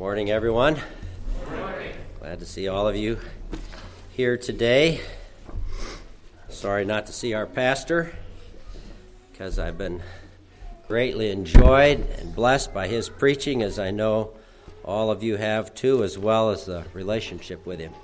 Morning, everyone. Good morning. Glad to see all of you here today. Sorry not to see our pastor, because I've been greatly enjoyed and blessed by his preaching, as I know all of you have too, as well as the relationship with him.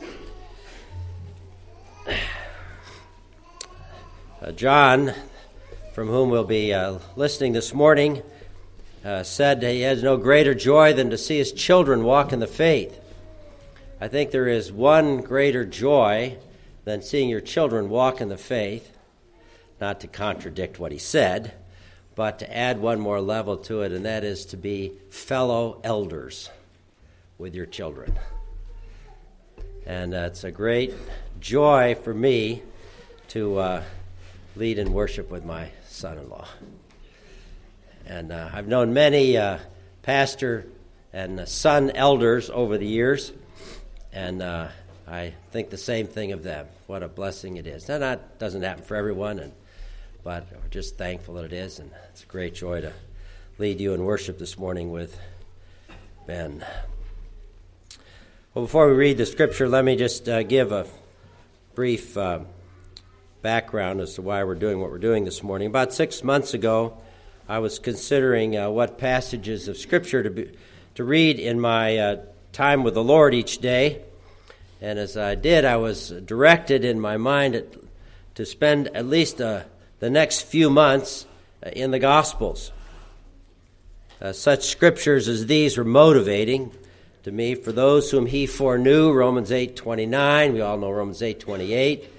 John, from whom we'll be listening this morning, said he has no greater joy than to see his children walk in the faith. I think there is one greater joy than seeing your children walk in the faith, not to contradict what he said, but to add one more level to it, and that is to be fellow elders with your children. And it's a great joy for me to lead in worship with my son-in-law. And I've known many pastor and son elders over the years, and I think the same thing of them. What a blessing it is. Now, that doesn't happen for everyone, but we're just thankful that it is, and it's a great joy to lead you in worship this morning with Ben. Well, before we read the scripture, let me just give a brief background as to why we're doing what we're doing this morning. About 6 months ago, I was considering what passages of Scripture to read in my time with the Lord each day. And as I did, I was directed in my mind to spend at least the next few months in the Gospels. Such scriptures as these were motivating to me. For those whom he foreknew, Romans 8:29, we all know Romans 8:28.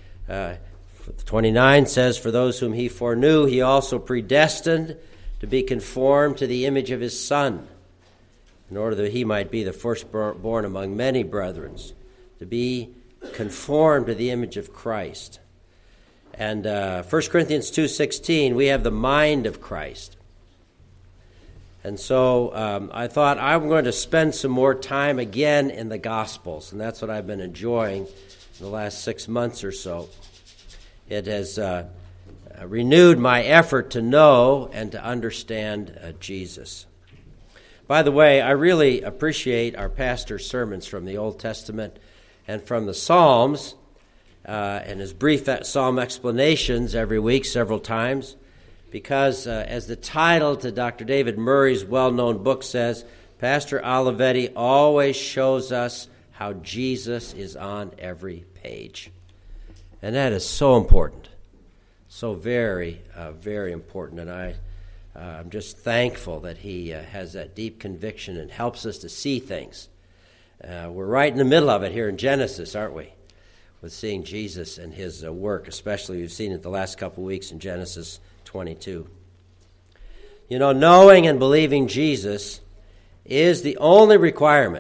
29 says, for those whom he foreknew, he also predestined to be conformed to the image of his Son, in order that he might be the firstborn among many brethren, to be conformed to the image of Christ. And 1 Corinthians 2:16, we have the mind of Christ. And so I thought I'm going to spend some more time again in the Gospels, and that's what I've been enjoying in the last 6 months or so. It has renewed my effort to know and to understand Jesus. By the way, I really appreciate our pastor's sermons from the Old Testament and from the Psalms, and his brief psalm explanations every week, several times, because as the title to Dr. David Murray's well-known book says, Pastor Olivetti always shows us how Jesus is on every page. And that is so important, so very, very important. And I'm just thankful that he has that deep conviction and helps us to see things. We're right in the middle of it here in Genesis, aren't we? With seeing Jesus and his work, especially we've seen it the last couple of weeks in Genesis 22. You know, knowing and believing Jesus is the only requirement.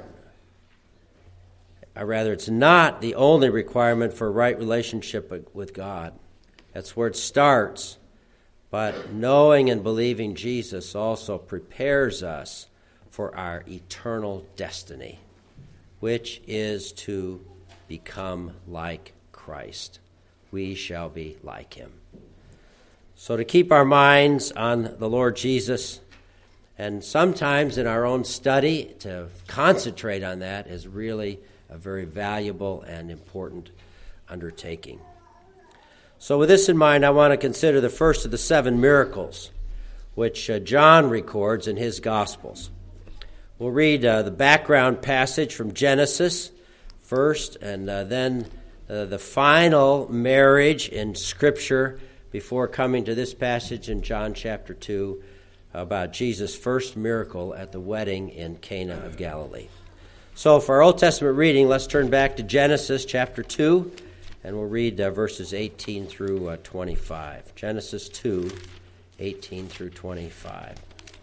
Or rather, it's not the only requirement for a right relationship with God. That's where it starts. But knowing and believing Jesus also prepares us for our eternal destiny, which is to become like Christ. We shall be like him. So to keep our minds on the Lord Jesus, and sometimes in our own study, to concentrate on that is really a very valuable and important undertaking. So with this in mind, I want to consider the first of the 7 miracles which John records in his Gospels. We'll read the background passage from Genesis first, and then the final marriage in Scripture before coming to this passage in John chapter 2 about Jesus' first miracle at the wedding in Cana of Galilee. So for our Old Testament reading, let's turn back to Genesis chapter 2, and we'll read verses 18 through 25. Genesis 2, 18 through 25.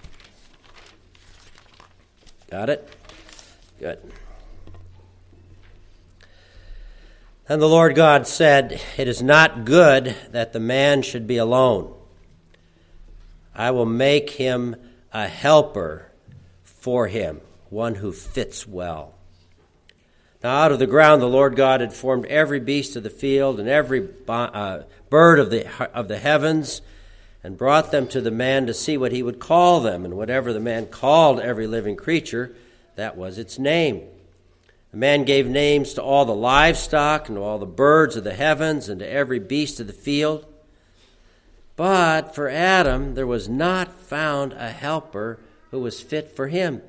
Got it? Good. And the Lord God said, it is not good that the man should be alone. I will make him a helper for him, one who fits well. Now out of the ground the Lord God had formed every beast of the field and every bird of the heavens, and brought them to the man to see what he would call them. And whatever the man called every living creature, That was its name. The man gave names to all the livestock and to all the birds of the heavens and to every beast of the field. But for Adam there was not found a helper who was fit for him.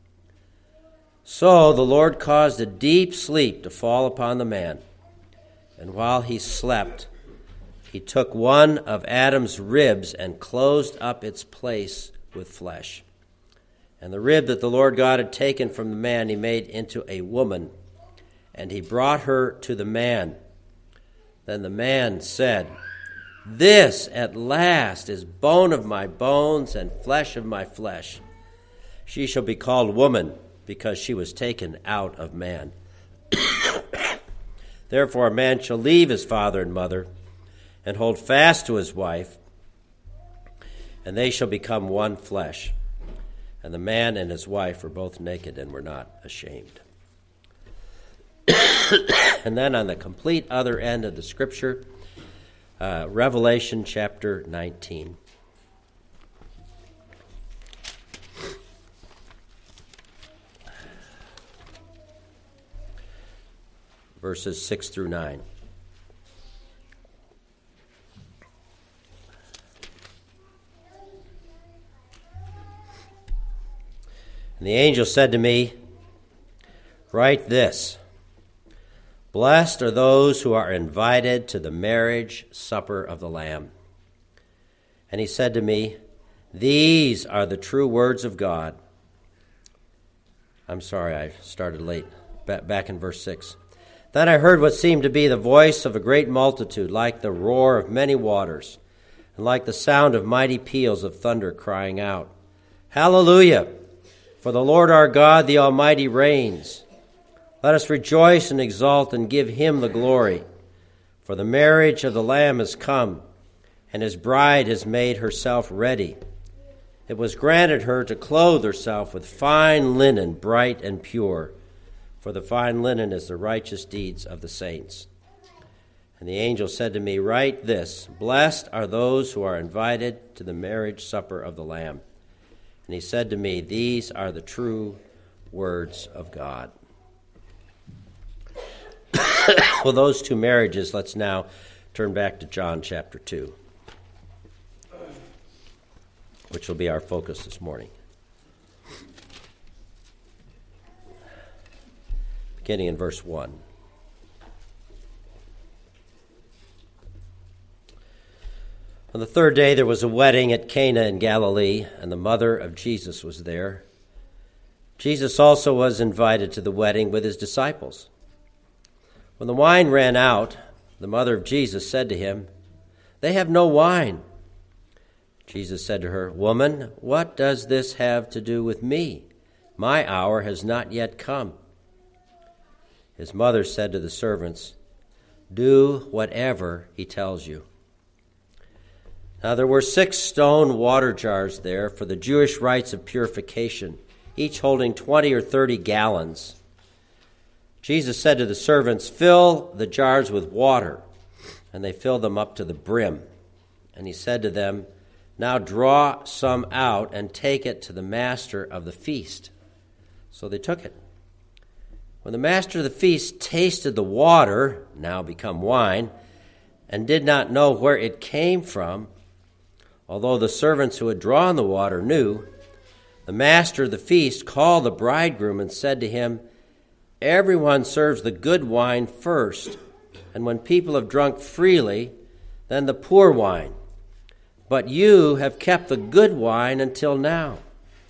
So the Lord caused a deep sleep to fall upon the man, and while he slept, he took one of Adam's ribs and closed up its place with flesh. And the rib that the Lord God had taken from the man he made into a woman, and he brought her to the man. Then the man said, "This at last is bone of my bones and flesh of my flesh. She shall be called woman, because she was taken out of man. Therefore a man shall leave his father and mother, and hold fast to his wife, and they shall become one flesh. And the man and his wife were both naked and were not ashamed." And then on the complete other end of the scripture, Revelation chapter 19. Verses 6 through 9. And the angel said to me, "Write this: Blessed are those who are invited to the marriage supper of the Lamb." And he said to me, "These are the true words of God." I'm sorry, I started late. Back in verse 6. Then I heard what seemed to be the voice of a great multitude, like the roar of many waters, and like the sound of mighty peals of thunder, crying out, "Hallelujah! For the Lord our God, the Almighty, reigns. Let us rejoice and exult and give him the glory. For the marriage of the Lamb has come, and his bride has made herself ready. It was granted her to clothe herself with fine linen, bright and pure, for the fine linen is the righteous deeds of the saints." And the angel said to me, "Write this: Blessed are those who are invited to the marriage supper of the Lamb." And he said to me, "These are the true words of God." Well, those two marriages, let's now turn back to John chapter 2, which will be our focus this morning. Beginning in verse 1. On the third day there was a wedding at Cana in Galilee, and the mother of Jesus was there. Jesus also was invited to the wedding with his disciples. When the wine ran out, the mother of Jesus said to him, "They have no wine." Jesus said to her, "Woman, what does this have to do with me? My hour has not yet come." His mother said to the servants, "Do whatever he tells you." Now there were 6 stone water jars there for the Jewish rites of purification, each holding 20 or 30 gallons. Jesus said to the servants, "Fill the jars with water," and they filled them up to the brim. And he said to them, "Now draw some out and take it to the master of the feast." So they took it. When the master of the feast tasted the water, now become wine, and did not know where it came from, although the servants who had drawn the water knew, the master of the feast called the bridegroom and said to him, "Everyone serves the good wine first, and when people have drunk freely, then the poor wine. But you have kept the good wine until now."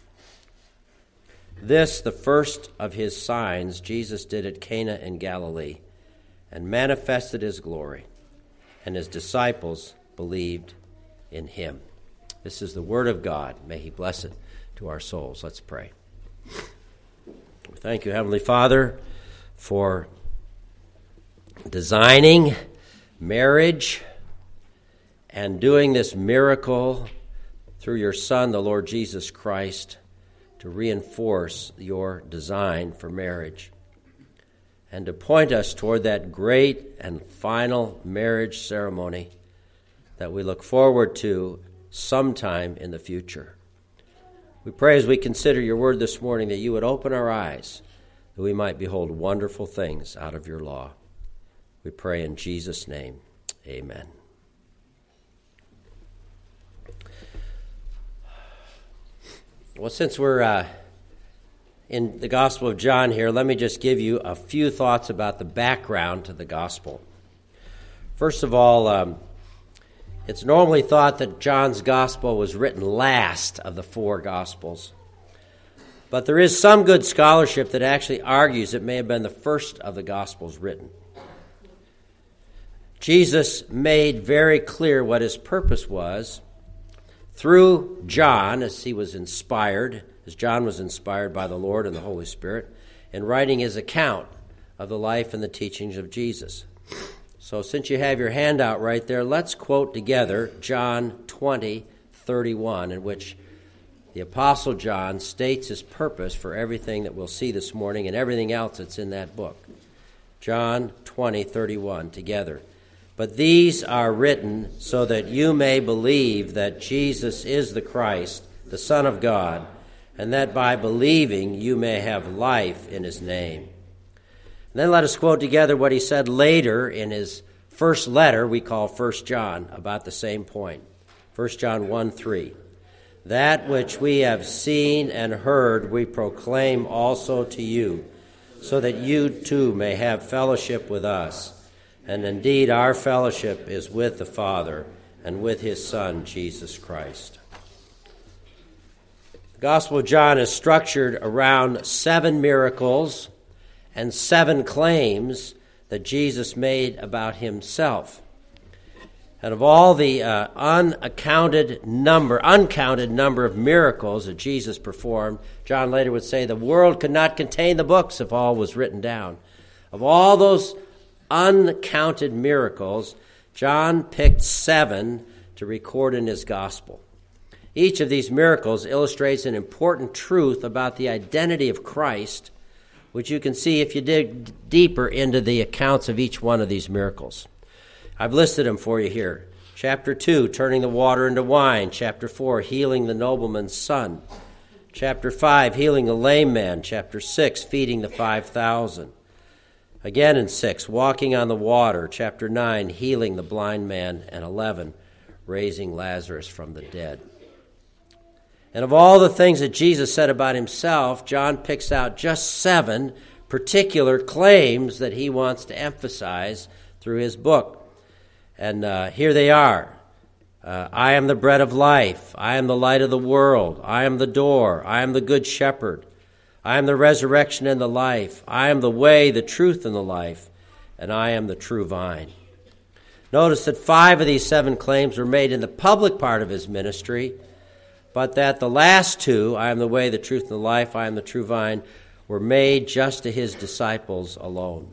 This, the first of his signs, Jesus did at Cana in Galilee, and manifested his glory, and his disciples believed in him. This is the word of God. May he bless it to our souls. Let's pray. Thank you, Heavenly Father, for designing marriage and doing this miracle through your Son, the Lord Jesus Christ, to reinforce your design for marriage and to point us toward that great and final marriage ceremony that we look forward to sometime in the future. We pray as we consider your word this morning that you would open our eyes, that we might behold wonderful things out of your law. We pray in Jesus' name, amen. Well, since we're in the Gospel of John here, let me just give you a few thoughts about the background to the Gospel. First of all, it's normally thought that John's Gospel was written last of the four Gospels. But there is some good scholarship that actually argues it may have been the first of the Gospels written. Jesus made very clear what his purpose was through John, as John was inspired by the Lord and the Holy Spirit, in writing his account of the life and the teachings of Jesus. So since you have your handout right there, let's quote together John 20:31, in which the Apostle John states his purpose for everything that we'll see this morning and everything else that's in that book. John 20:31 together. But these are written so that you may believe that Jesus is the Christ, the Son of God, and that by believing you may have life in his name. And then let us quote together what he said later in his first letter we call 1 John about the same point. 1 John 1:3. That which we have seen and heard we proclaim also to you, so that you too may have fellowship with us. And indeed our fellowship is with the Father and with his Son, Jesus Christ. The Gospel of John is structured around 7 miracles and 7 claims that Jesus made about himself. And of all the uncounted number of miracles that Jesus performed, John later would say the world could not contain the books if all was written down. Of all those uncounted miracles, John picked 7 to record in his gospel. Each of these miracles illustrates an important truth about the identity of Christ, which you can see if you dig deeper into the accounts of each one of these miracles. I've listed them for you here. Chapter 2, turning the water into wine. Chapter 4, healing the nobleman's son. Chapter 5, healing the lame man. Chapter 6, feeding the 5,000. Again in 6, walking on the water. Chapter 9, healing the blind man. And 11, raising Lazarus from the dead. And of all the things that Jesus said about himself, John picks out just 7 particular claims that he wants to emphasize through his book. And here they are. I am the bread of life. I am the light of the world. I am the door. I am the good shepherd. I am the resurrection and the life. I am the way, the truth, and the life. And I am the true vine. Notice that 5 of these 7 claims were made in the public part of his ministry, but that the last 2, I am the way, the truth, and the life, I am the true vine, were made just to his disciples alone.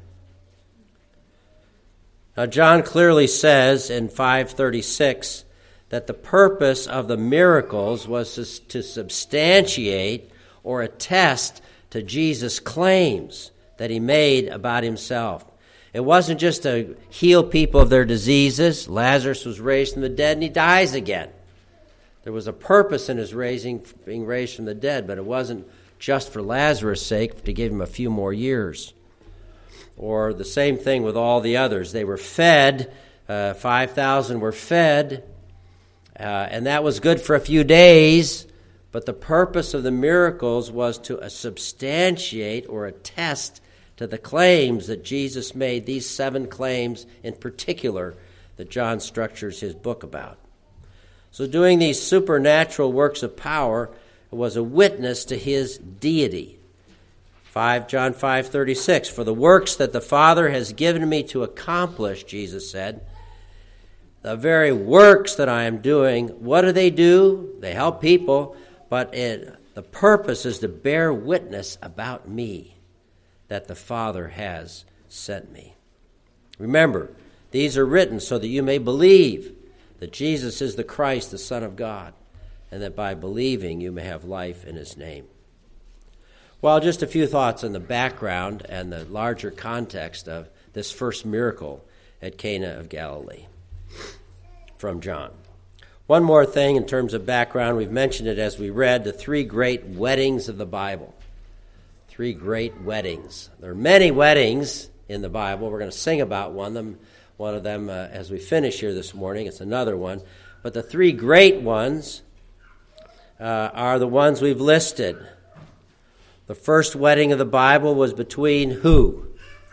Now, John clearly says in 5:36 that the purpose of the miracles was to substantiate or attest to Jesus' claims that he made about himself. It wasn't just to heal people of their diseases. Lazarus was raised from the dead and he dies again. There was a purpose in his being raised from the dead, but it wasn't just for Lazarus' sake, to give him a few more years. Or the same thing with all the others. They were fed, 5,000 were fed, and that was good for a few days, but the purpose of the miracles was to substantiate or attest to the claims that Jesus made, these 7 claims in particular that John structures his book about. So doing these supernatural works of power was a witness to his deity. John 5:36, for the works that the Father has given me to accomplish, Jesus said, the very works that I am doing, what do? They help people, but the purpose is to bear witness about me, that the Father has sent me. Remember, these are written so that you may believe that Jesus is the Christ, the Son of God, and that by believing you may have life in his name. Well, just a few thoughts on the background and the larger context of this first miracle at Cana of Galilee from John. One more thing in terms of background, we've mentioned it as we read, the three great weddings of the Bible. Three great weddings. There are many weddings in the Bible. We're going to sing about one of them as we finish here this morning. It's another one. But the three great ones are the ones we've listed. The first wedding of the Bible was between who?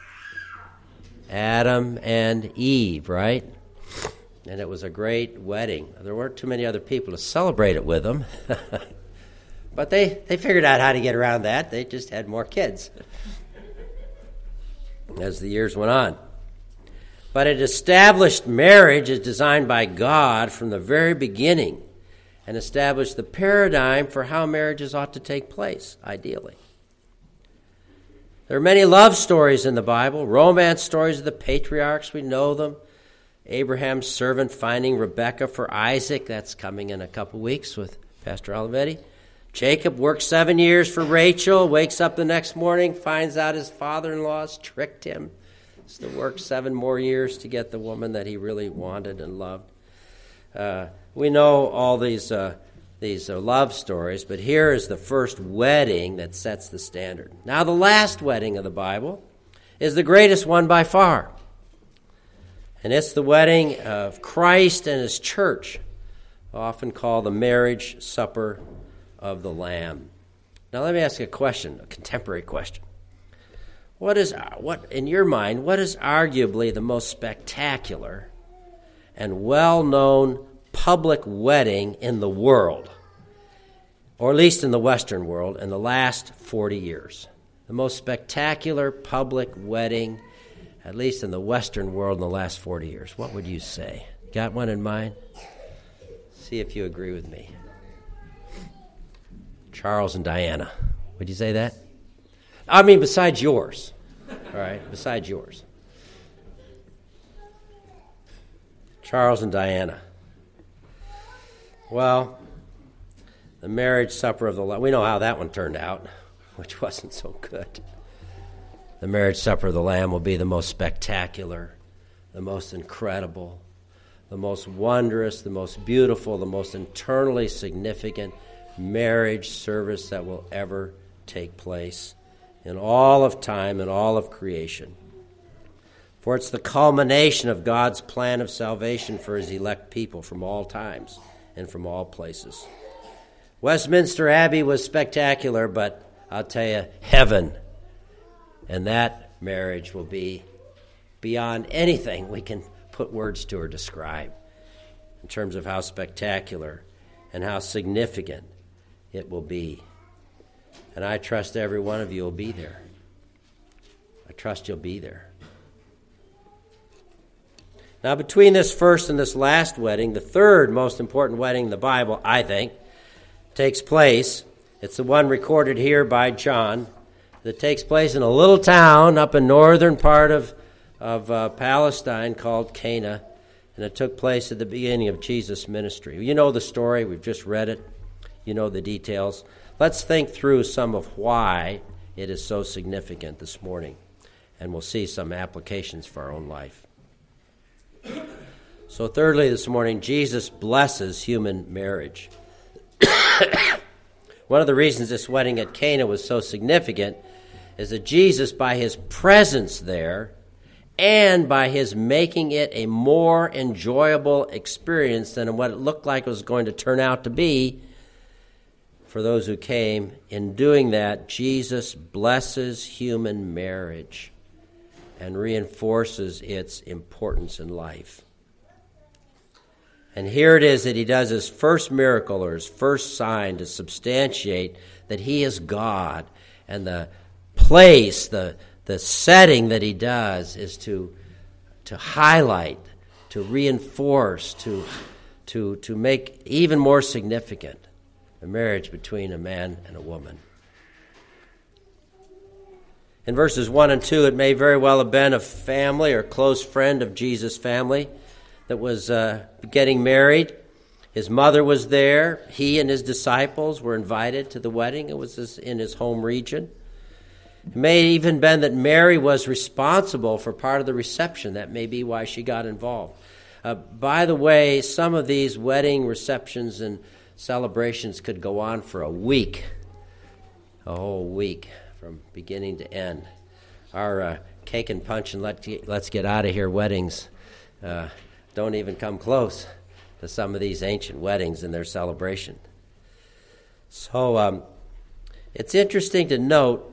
Adam and Eve, right? And it was a great wedding. There weren't too many other people to celebrate it with them. But they figured out how to get around that. They just had more kids as the years went on. But it established marriage as designed by God from the very beginning and established the paradigm for how marriages ought to take place, ideally. There are many love stories in the Bible, romance stories of the patriarchs, we know them. Abraham's servant finding Rebekah for Isaac, that's coming in a couple weeks with Pastor Olivetti. Jacob works 7 years for Rachel, wakes up the next morning, finds out his father-in-law's tricked him. Has to work 7 more years to get the woman that he really wanted and loved. We know all these love stories, but here is the first wedding that sets the standard. Now, the last wedding of the Bible is the greatest one by far. And it's the wedding of Christ and his church, often called the marriage supper of the Lamb. Now, let me ask you a question, a contemporary question. What in your mind, what is arguably the most spectacular and well-known public wedding in the world, or at least in the Western world, in the last 40 years? The most spectacular public wedding, at least in the Western world, in the last 40 years. What would you say? Got one in mind? See if you agree with me. Charles and Diana. Would you say that? I mean, besides yours. All right, besides yours. Charles and Diana. Well, the marriage supper of the Lamb. We know how that one turned out, which wasn't so good. The marriage supper of the Lamb will be the most spectacular, the most incredible, the most wondrous, the most beautiful, the most internally significant marriage service that will ever take place in all of time and all of creation. For it's the culmination of God's plan of salvation for his elect people from all times and from all places. Westminster Abbey was spectacular, but I'll tell you, heaven and that marriage will be beyond anything we can put words to or describe in terms of how spectacular and how significant it will be. And I trust every one of you will be there. I trust you'll be there. Now, between this first and this last wedding, the third most important wedding in the Bible, I think, takes place. It's the one recorded here by John that takes place in a little town up in northern part of Palestine called Cana, and it took place at the beginning of Jesus' ministry. You know the story. We've just read it. You know the details. Let's think through some of why it is so significant this morning, and we'll see some applications for our own life. So thirdly this morning, Jesus blesses human marriage. One of the reasons this wedding at Cana was so significant is that Jesus, by his presence there and by his making it a more enjoyable experience than what it looked like it was going to turn out to be for those who came, in doing that, Jesus blesses human marriage and reinforces its importance in life. And here it is that he does his first miracle or his first sign to substantiate that he is God. And the place, the setting that he does is to highlight, to reinforce, to make even more significant the marriage between a man and a woman. In verses 1 and 2, it may very well have been a family or close friend of Jesus' family that was getting married. His mother was there. He and his disciples were invited to the wedding. It was in his home region. It may have even been that Mary was responsible for part of the reception. That may be why she got involved. By the way, some of these wedding receptions and celebrations could go on for a week, a whole week, from beginning to end. Our cake and punch and let's get out of here weddings don't even come close to some of these ancient weddings and their celebration. So it's interesting to note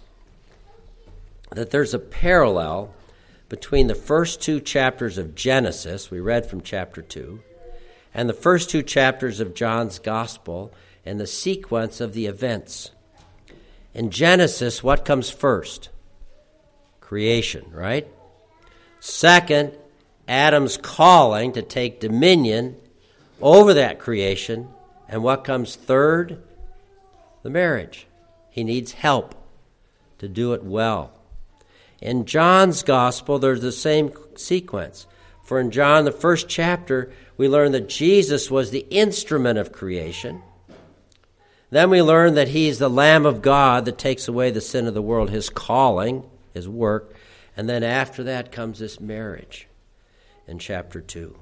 that there's a parallel between the first two chapters of Genesis, we read from chapter 2, and the first two chapters of John's Gospel and the sequence of the events. In Genesis, what comes first? Creation, right? Second, Adam's calling to take dominion over that creation. And what comes third? The marriage. He needs help to do it well. In John's Gospel, there's the same sequence. For in John, the first chapter, we learn that Jesus was the instrument of creation. Then we learn that he's the Lamb of God that takes away the sin of the world, his calling, his work. And then after that comes this marriage in chapter 2.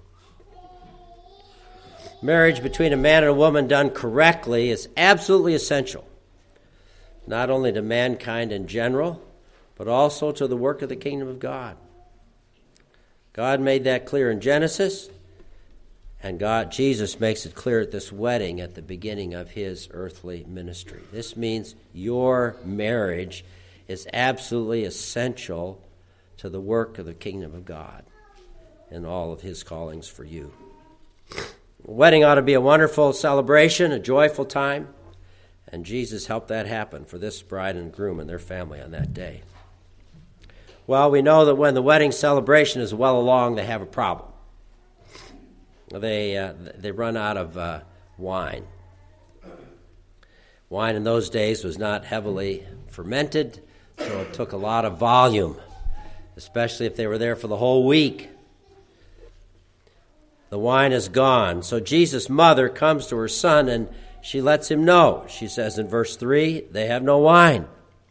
Marriage between a man and a woman done correctly is absolutely essential, not only to mankind in general, but also to the work of the kingdom of God. God made that clear in Genesis, and Jesus makes it clear at this wedding at the beginning of his earthly ministry. This means your marriage is absolutely essential to the work of the kingdom of God and all of his callings for you. A wedding ought to be a wonderful celebration, a joyful time, and Jesus helped that happen for this bride and groom and their family on that day. Well, we know that when the wedding celebration is well along, they have a problem. They run out of wine. Wine in those days was not heavily fermented, so it took a lot of volume, especially if they were there for the whole week. The wine is gone. So Jesus' mother comes to her son and she lets him know. She says in verse 3, they have no wine.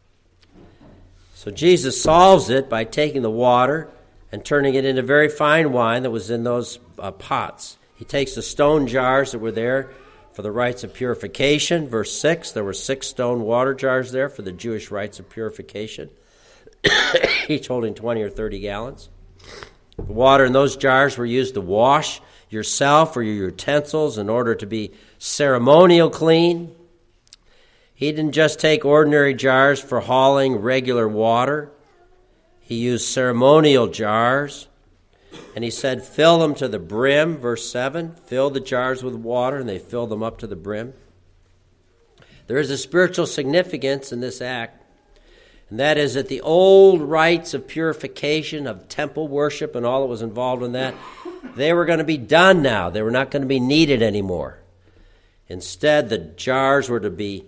So Jesus solves it by taking the water and turning it into very fine wine that was in those pots. He takes the stone jars that were there for the rites of purification. Verse 6, there were 6 stone water jars there for the Jewish rites of purification, each holding 20 or 30 gallons. The water in those jars were used to wash yourself or your utensils in order to be ceremonial clean. He didn't just take ordinary jars for hauling regular water. He used ceremonial jars. And he said, fill them to the brim, verse 7. Fill the jars with water, and they filled them up to the brim. There is a spiritual significance in this act, and that is that the old rites of purification, of temple worship, and all that was involved in that, they were going to be done now. They were not going to be needed anymore. Instead, the jars were to be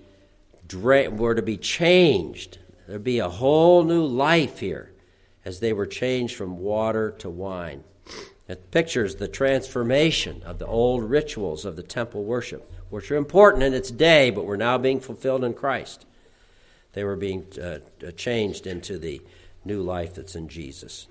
changed. There'd be a whole new life here as they were changed from water to wine. It pictures the transformation of the old rituals of the temple worship, which are important in its day, but were now being fulfilled in Christ. They were being changed into the new life that's in Jesus.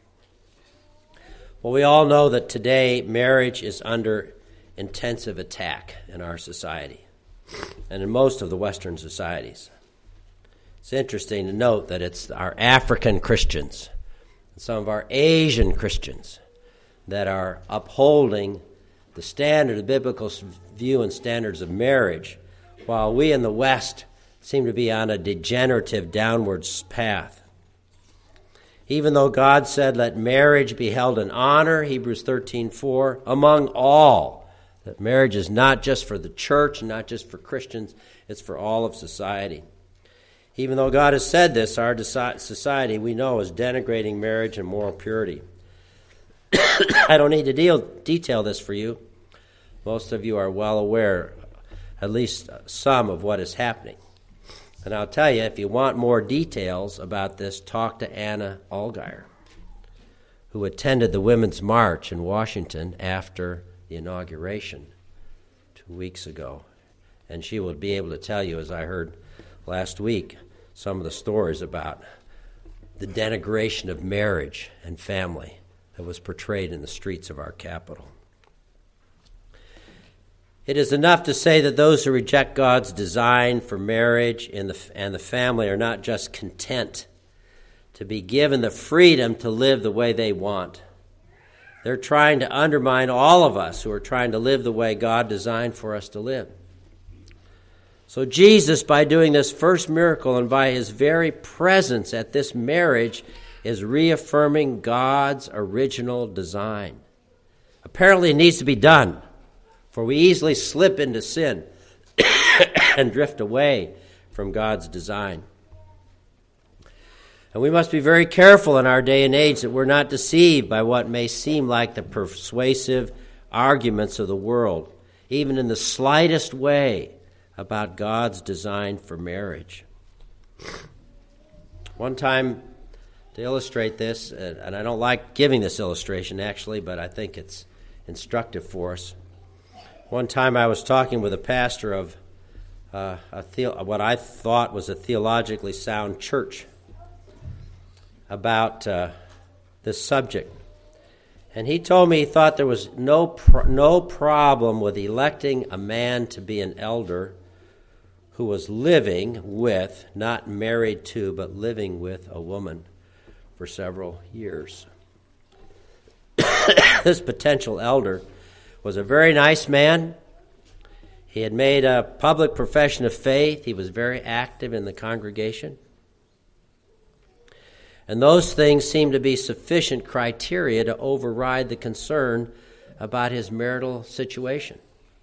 Well, we all know that today marriage is under intensive attack in our society and in most of the Western societies. It's interesting to note that it's our African Christians and some of our Asian Christians that are upholding the standard, the biblical view and standards of marriage, while we in the West seem to be on a degenerative downwards path. Even though God said, let marriage be held in honor, Hebrews 13:4, among all, that marriage is not just for the church and not just for Christians, it's for all of society. Even though God has said this, our society, we know, is denigrating marriage and moral purity. I don't need to detail this for you. Most of you are well aware, at least some, of what is happening. And I'll tell you, if you want more details about this, talk to Anna Allgaier, who attended the Women's March in Washington after the inauguration 2 weeks ago. And she will be able to tell you, as I heard last week, some of the stories about the denigration of marriage and family that was portrayed in the streets of our capital. It is enough to say that those who reject God's design for marriage and the family are not just content to be given the freedom to live the way they want. They're trying to undermine all of us who are trying to live the way God designed for us to live. So Jesus, by doing this first miracle and by his very presence at this marriage, is reaffirming God's original design. Apparently it needs to be done, for we easily slip into sin and drift away from God's design. And we must be very careful in our day and age that we're not deceived by what may seem like the persuasive arguments of the world, even in the slightest way, about God's design for marriage. One time, to illustrate this, and I don't like giving this illustration actually, but I think it's instructive for us. One time I was talking with a pastor of what I thought was a theologically sound church about this subject. And he told me he thought there was no problem with electing a man to be an elder who was living with, not married to, but living with a woman for several years. This potential elder was a very nice man. He had made a public profession of faith. He was very active in the congregation. And those things seemed to be sufficient criteria to override the concern about his marital situation.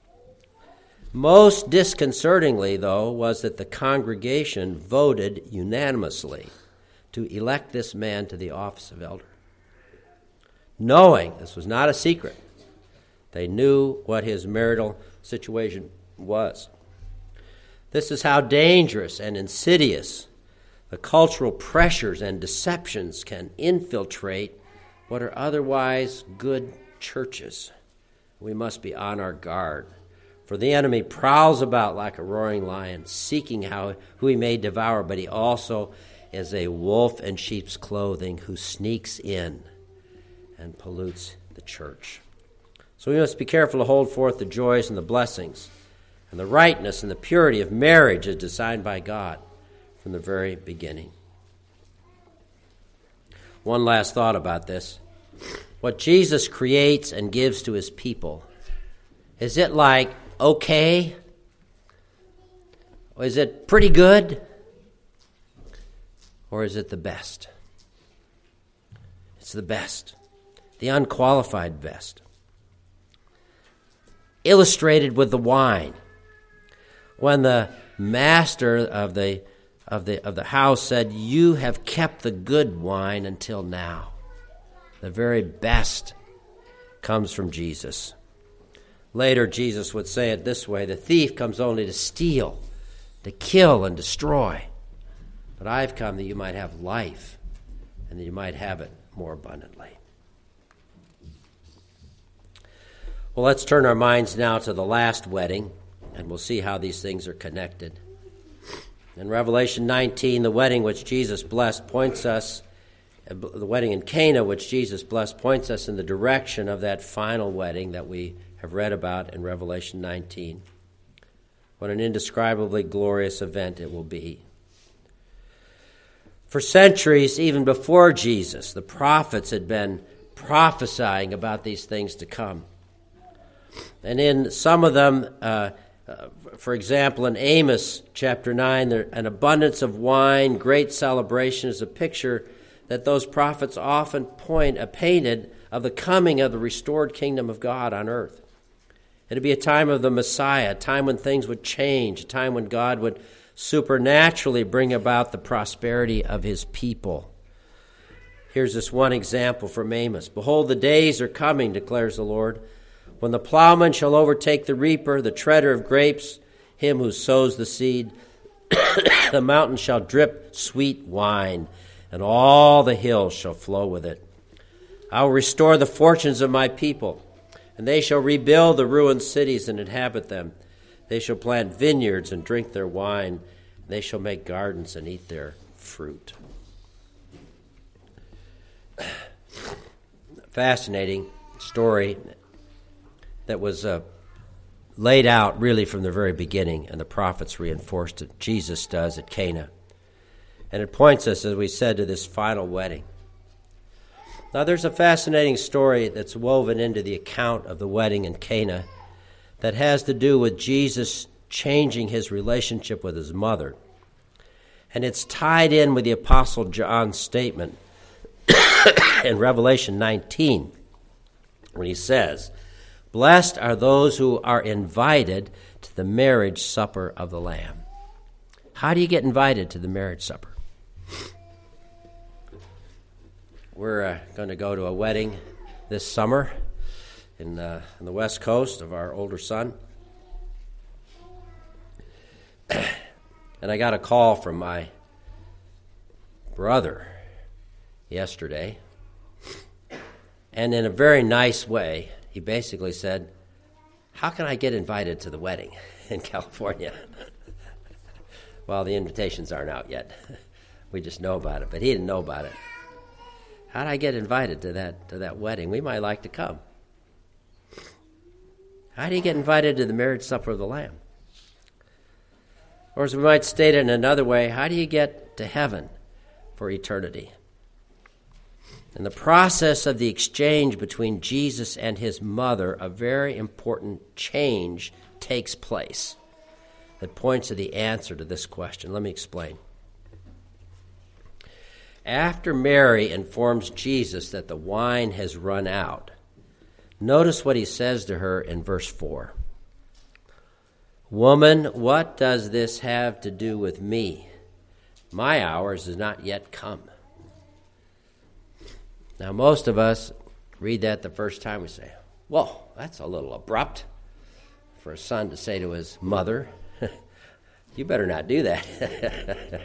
Most disconcertingly, though, was that the congregation voted unanimously to elect this man to the office of elder. Knowing this was not a secret, they knew what his marital situation was. This is how dangerous and insidious the cultural pressures and deceptions can infiltrate what are otherwise good churches. We must be on our guard, for the enemy prowls about like a roaring lion, seeking who he may devour, but he also is a wolf in sheep's clothing who sneaks in and pollutes the church. So we must be careful to hold forth the joys and the blessings and the rightness and the purity of marriage as designed by God from the very beginning. One last thought about this. What Jesus creates and gives to his people, is it like okay? Or is it pretty good? Or is it the best? It's the best. The unqualified best. Illustrated with the wine. When the master of the house said, "You have kept the good wine until now." The very best comes from Jesus. Later, Jesus would say it this way: "The thief comes only to steal, to kill, and destroy. But I've come that you might have life, and that you might have it more abundantly." Well, let's turn our minds now to the last wedding, and we'll see how these things are connected. In Revelation 19, the wedding which Jesus blessed points us, the wedding in Cana which Jesus blessed points us in the direction of that final wedding that we have read about in Revelation 19. What an indescribably glorious event it will be. For centuries, even before Jesus, the prophets had been prophesying about these things to come. And in some of them, for example, in Amos chapter 9, an abundance of wine, great celebration is a picture that those prophets often painted of the coming of the restored kingdom of God on earth. It would be a time of the Messiah, a time when things would change, a time when God would supernaturally bring about the prosperity of his people. Here's this one example from Amos. "Behold, the days are coming, declares the Lord, when the plowman shall overtake the reaper, the treader of grapes, him who sows the seed. The mountain shall drip sweet wine, and all the hills shall flow with it. I will restore the fortunes of my people, and they shall rebuild the ruined cities and inhabit them. They shall plant vineyards and drink their wine. They shall make gardens and eat their fruit." fascinating story that was laid out really from the very beginning, and the prophets reinforced it. Jesus does at Cana. And it points us, as we said, to this final wedding. Now, there's a fascinating story that's woven into the account of the wedding in Cana that has to do with Jesus changing his relationship with his mother. And it's tied in with the Apostle John's statement in Revelation 19, when he says, "Blessed are those who are invited to the marriage supper of the Lamb." How do you get invited to the marriage supper? We're going to go to a wedding this summer on the West Coast of our older son. And I got a call from my brother yesterday. And in a very nice way, he basically said, "How can I get invited to the wedding in California?" Well, the invitations aren't out yet. We just know about it, but he didn't know about it. How do I get invited to that wedding? We might like to come. How do you get invited to the marriage supper of the Lamb? Or as we might state it in another way, how do you get to heaven for eternity? In the process of the exchange between Jesus and his mother, a very important change takes place that points to the answer to this question. Let me explain. After Mary informs Jesus that the wine has run out, notice what he says to her in verse 4. "Woman, what does this have to do with me? My hour is not yet come." Now, most of us read that the first time, we say, "Whoa, that's a little abrupt for a son to say to his mother. You better not do that."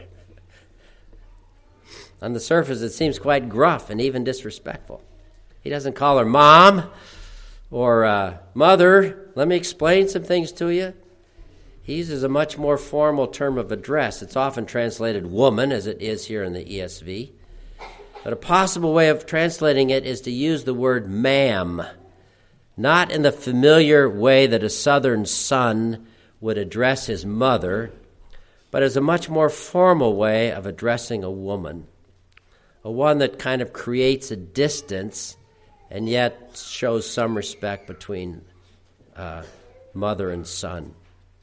On the surface, it seems quite gruff and even disrespectful. He doesn't call her Mom or Mother, let me explain some things to you. He uses a much more formal term of address. It's often translated woman, as it is here in the ESV. But a possible way of translating it is to use the word ma'am, not in the familiar way that a southern son would address his mother, but as a much more formal way of addressing a woman, a one that kind of creates a distance and yet shows some respect between mother and son.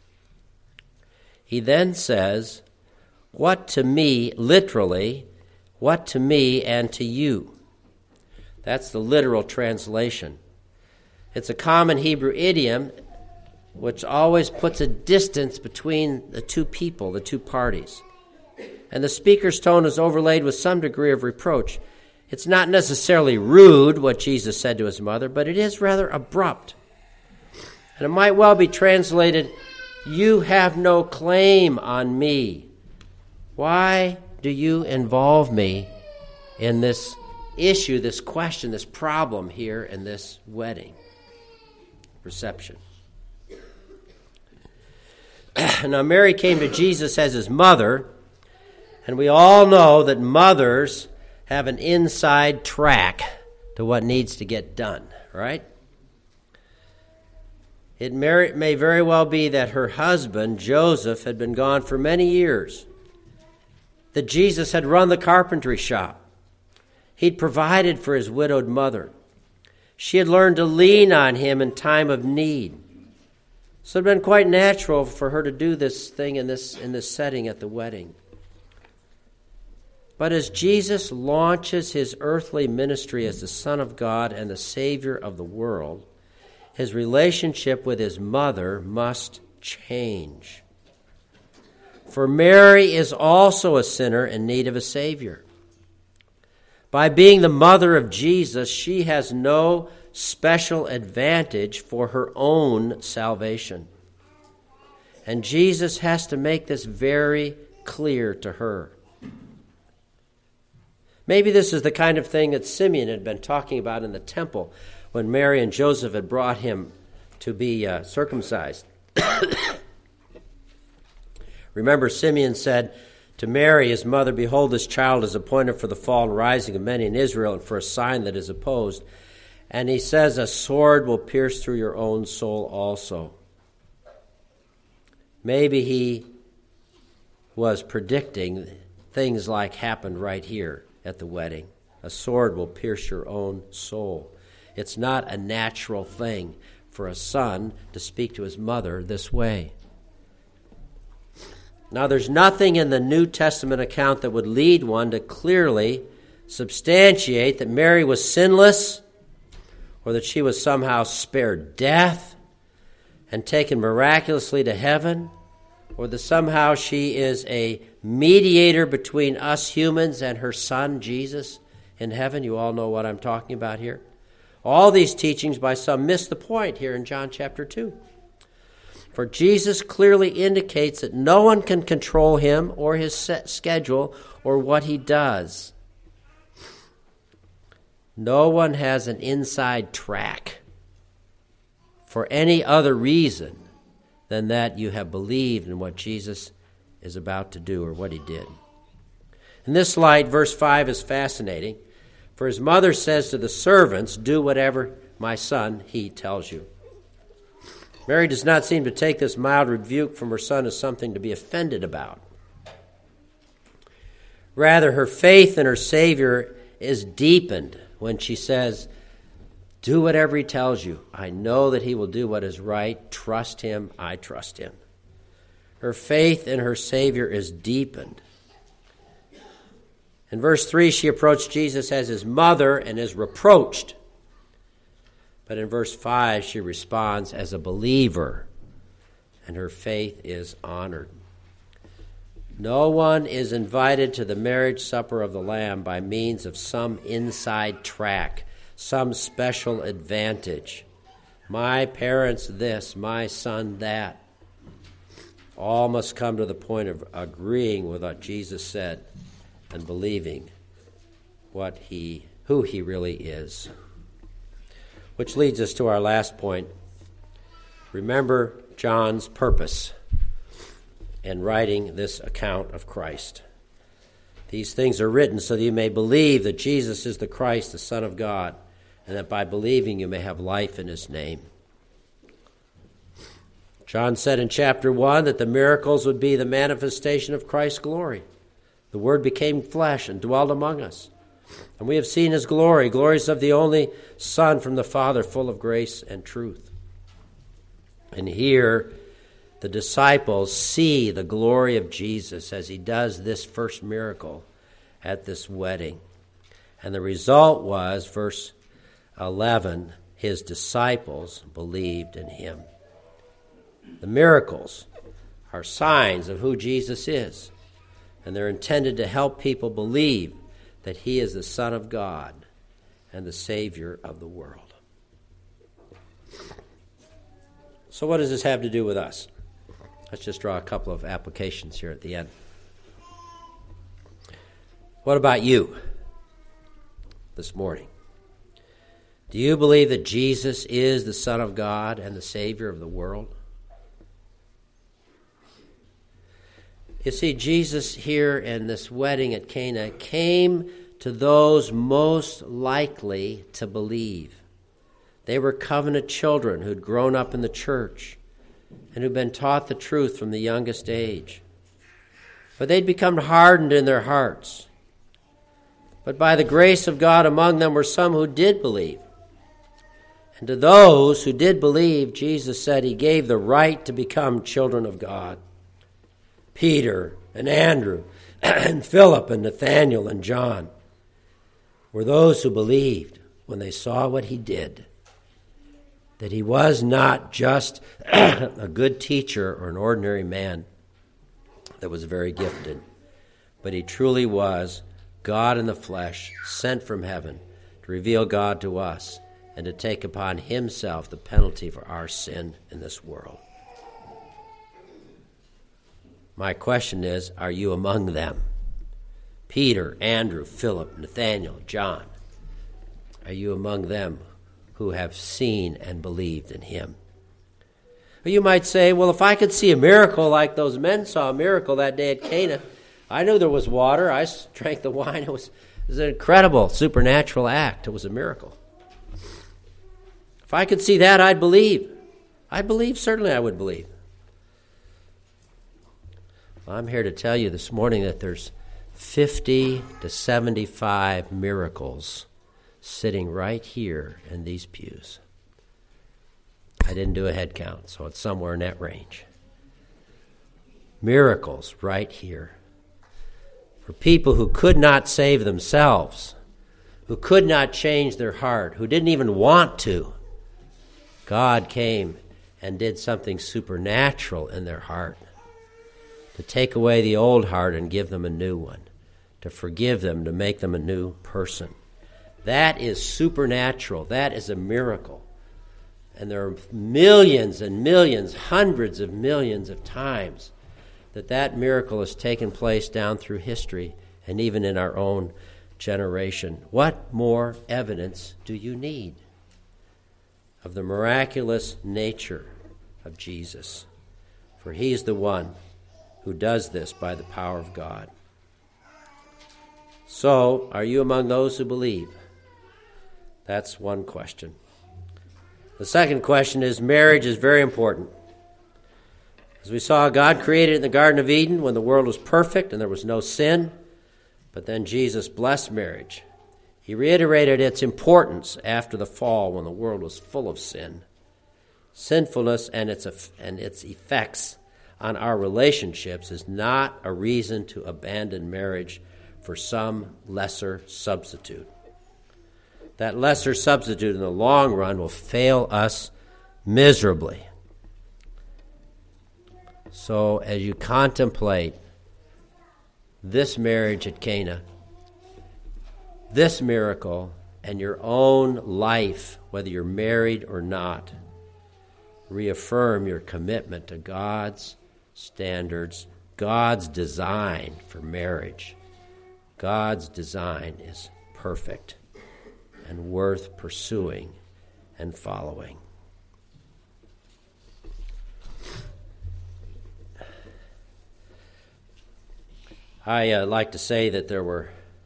He then says, "What to me," literally, "what to me and to you." That's the literal translation. It's a common Hebrew idiom which always puts a distance between the two people, the two parties. And the speaker's tone is overlaid with some degree of reproach. It's not necessarily rude, what Jesus said to his mother, but it is rather abrupt. And it might well be translated, "You have no claim on me. Why do you involve me in this issue, this question, this problem here in this wedding reception?" Now, Mary came to Jesus as his mother, and we all know that mothers have an inside track to what needs to get done, right? It may very well be that her husband, Joseph, had been gone for many years, that Jesus had run the carpentry shop. He'd provided for his widowed mother. She had learned to lean on him in time of need. So it had been quite natural for her to do this thing in this setting at the wedding. But as Jesus launches his earthly ministry as the Son of God and the Savior of the world, his relationship with his mother must change. For Mary is also a sinner in need of a Savior. By being the mother of Jesus, she has no special advantage for her own salvation. And Jesus has to make this very clear to her. Maybe this is the kind of thing that Simeon had been talking about in the temple when Mary and Joseph had brought him to be circumcised. Remember, Simeon said to Mary, his mother, "Behold, this child is appointed for the fall and rising of many in Israel, and for a sign that is opposed. And he says a sword will pierce through your own soul also. Maybe he was predicting things like happened right here at the wedding. A sword will pierce your own soul. It's not a natural thing for a son to speak to his mother this way. Now, there's nothing in the New Testament account that would lead one to clearly substantiate that Mary was sinless or that she was somehow spared death and taken miraculously to heaven, or that somehow she is a mediator between us humans and her son, Jesus, in heaven. You all know what I'm talking about here. All these teachings by some miss the point here in John chapter 2. For Jesus clearly indicates that no one can control him or his schedule or what he does. No one has an inside track for any other reason than that you have believed in what Jesus is about to do or what he did. In this light, verse 5 is fascinating. For his mother says to the servants, "Do whatever my son, he tells you." Mary does not seem to take this mild rebuke from her son as something to be offended about. Rather, her faith in her Savior is deepened when she says, "Do whatever he tells you. I know that he will do what is right. Trust him. I trust him." Her faith in her Savior is deepened. In verse 3, she approached Jesus as his mother and is reproached. But in verse 5, she responds as a believer, and her faith is honored. No one is invited to the marriage supper of the Lamb by means of some inside track, some special advantage. My parents this, my son that. All must come to the point of agreeing with what Jesus said and believing who he really is. Which leads us to our last point. Remember John's purpose in writing this account of Christ. These things are written so that you may believe that Jesus is the Christ, the Son of God, and that by believing you may have life in his name. John said in chapter 1 that the miracles would be the manifestation of Christ's glory. The Word became flesh and dwelt among us. And we have seen his glory, glories of the only Son from the Father, full of grace and truth. And here, the disciples see the glory of Jesus as he does this first miracle at this wedding. And the result was, verse 11, his disciples believed in him. The miracles are signs of who Jesus is, and they're intended to help people believe that he is the Son of God and the Savior of the world. So what does this have to do with us? Let's just draw a couple of applications here at the end. What about you this morning? Do you believe that Jesus is the Son of God and the Savior of the world? You see, Jesus here in this wedding at Cana came to those most likely to believe. They were covenant children who'd grown up in the church and who'd been taught the truth from the youngest age. But they'd become hardened in their hearts. But by the grace of God among them were some who did believe. And to those who did believe, Jesus said he gave the right to become children of God. Peter and Andrew and Philip and Nathanael and John were those who believed when they saw what he did, that he was not just a good teacher or an ordinary man that was very gifted, but he truly was God in the flesh, sent from heaven to reveal God to us and to take upon himself the penalty for our sin in this world. My question is, are you among them? Peter, Andrew, Philip, Nathanael, John. Are you among them who have seen and believed in him? Or you might say, well, if I could see a miracle like those men saw a miracle that day at Cana, I knew there was water. I drank the wine. It was an incredible supernatural act. It was a miracle. If I could see that, I'd believe. Certainly I would believe. Well, I'm here to tell you this morning that there's 50 to 75 miracles sitting right here in these pews. I didn't do a head count, so it's somewhere in that range. Miracles right here. For people who could not save themselves, who could not change their heart, who didn't even want to, God came and did something supernatural in their heart to take away the old heart and give them a new one, to forgive them, to make them a new person. That is supernatural. That is a miracle. And there are millions and millions, hundreds of millions of times that miracle has taken place down through history and even in our own generation. What more evidence do you need of the miraculous nature of Jesus? For he's the one who does this by the power of God. So, are you among those who believe? That's one question. The second question is, marriage is very important. As we saw, God created it in the Garden of Eden when the world was perfect and there was no sin, but then Jesus blessed marriage. He reiterated its importance after the fall when the world was full of sin. Sinfulness and its effects on our relationships is not a reason to abandon marriage for some lesser substitute. That lesser substitute in the long run will fail us miserably. So as you contemplate this marriage at Cana, this miracle, and your own life, whether you're married or not, reaffirm your commitment to God's standards, God's design for marriage. God's design is perfect and worth pursuing and following. I like to say that there were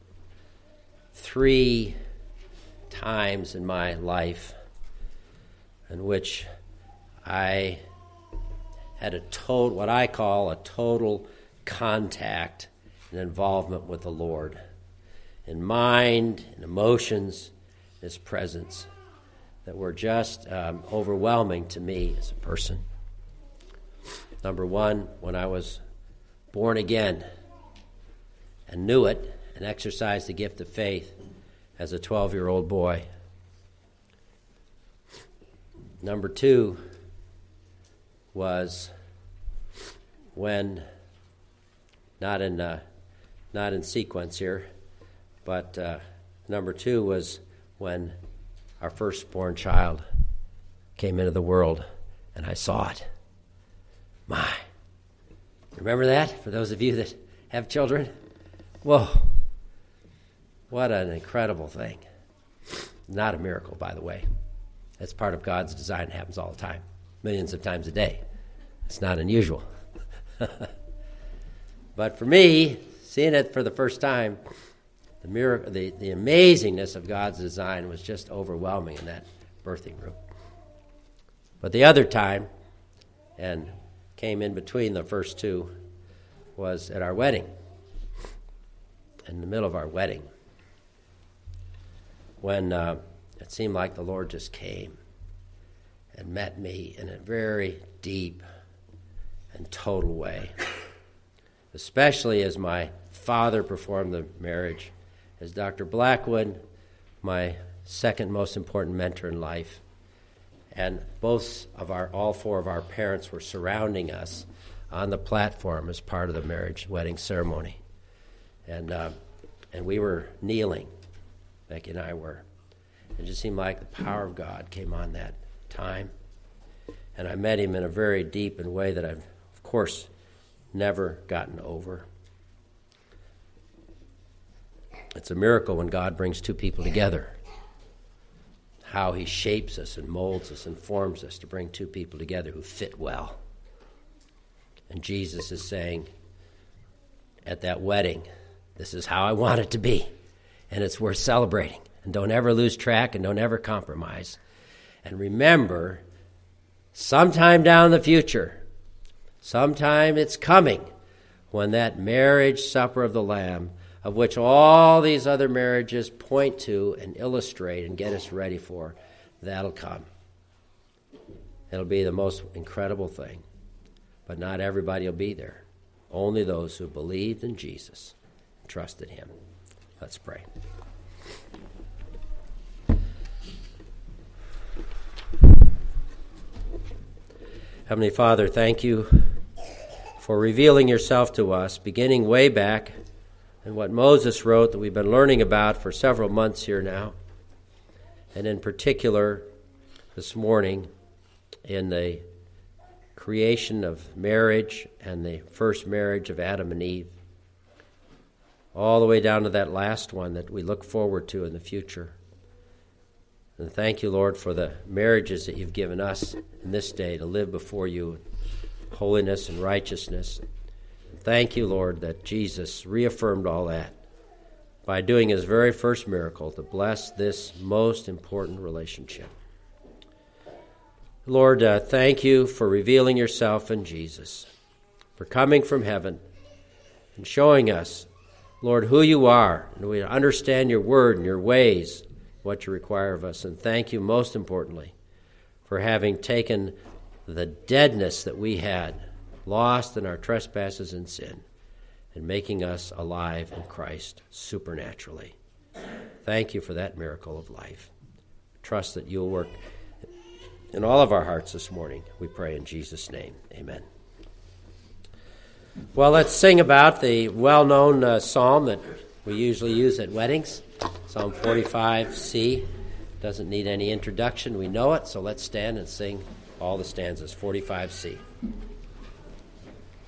3 times in my life in which I had what I call a total contact and involvement with the Lord, in mind, in emotions, His presence, that were just overwhelming to me as a person. Number 1, when I was born again and knew it and exercised the gift of faith as a 12-year-old boy. Number 2 was when, not in sequence here, but number 2 was when our firstborn child came into the world and I saw it. My, remember that? For those of you that have children? Whoa, what an incredible thing. Not a miracle, by the way. That's part of God's design. It happens all the time, millions of times a day. It's not unusual. But for me, seeing it for the first time, the miracle, the amazingness of God's design was just overwhelming in that birthing room. But the other time, and came in between the first 2, was at our wedding. In the middle of our wedding, when it seemed like the Lord just came and met me in a very deep and total way, especially as my father performed the marriage, as Dr. Blackwood, my second most important mentor in life, and all 4 of our parents were surrounding us on the platform as part of the marriage wedding ceremony. And we were kneeling, Becky and I were. It just seemed like the power of God came on that time. And I met him in a very deep and way that I've, of course, never gotten over. It's a miracle when God brings 2 people together. How he shapes us and molds us and forms us to bring 2 people together who fit well. And Jesus is saying at that wedding, this is how I want it to be, and it's worth celebrating. And don't ever lose track and don't ever compromise. And remember, sometime down the future, sometime it's coming, when that marriage supper of the Lamb, of which all these other marriages point to and illustrate and get us ready for, that'll come. It'll be the most incredible thing. But not everybody will be there. Only those who believed in Jesus and trusted him. Let's pray. Heavenly Father, thank you for revealing yourself to us, beginning way back in what Moses wrote that we've been learning about for several months here now, and in particular this morning in the creation of marriage and the first marriage of Adam and Eve, all the way down to that last one that we look forward to in the future. And thank you, Lord, for the marriages that you've given us in this day to live before you in holiness and righteousness. Thank you, Lord, that Jesus reaffirmed all that by doing his very first miracle to bless this most important relationship. Lord, thank you for revealing yourself in Jesus, for coming from heaven and showing us, Lord, who you are, and we understand your word and your ways, what you require of us. And thank you, most importantly, for having taken the deadness that we had, lost in our trespasses and sin, and making us alive in Christ supernaturally. Thank you for that miracle of life. Trust that you'll work in all of our hearts this morning. We pray in Jesus' name. Amen. Well, let's sing about the well-known psalm that we usually use at weddings, Psalm 45C. Doesn't need any introduction. We know it, so let's stand and sing all the stanzas. 45C.